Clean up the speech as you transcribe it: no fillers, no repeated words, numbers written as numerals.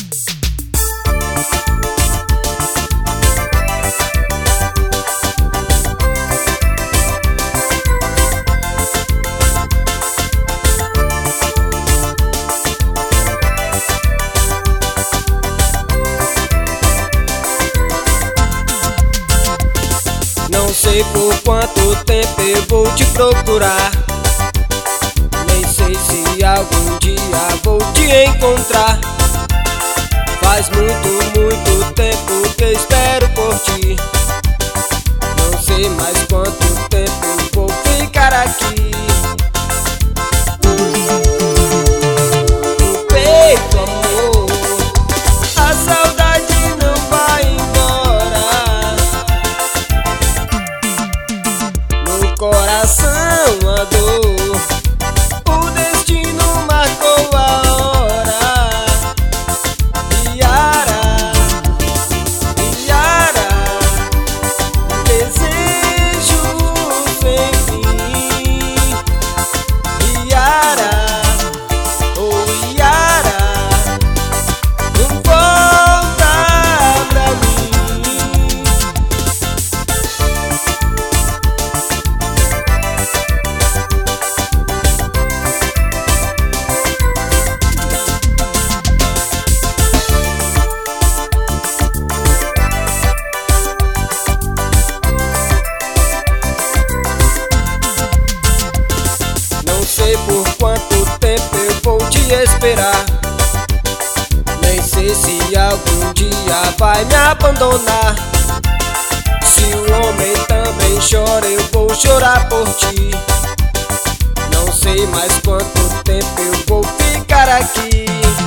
Não sei por quanto tempo eu vou te procurar, nem sei se algum dia vou te encontrar. Faz muito tempo que espero por ti. Não sei mais quanto tempo eu vou ficar aqui. No peito, amor, a saudade não vai embora. No coração a dor, o destino marcou a hora. Yara, Yara, desejo sem fim. Yara, oh Yara, volta pra mim. Não sei por quanto tempo eu vou te esperar, nem sei se algum dia vai me abandonar. Se o homem também chora, eu vou chorar por ti. Não sei mais quanto tempo eu vou ficar aqui.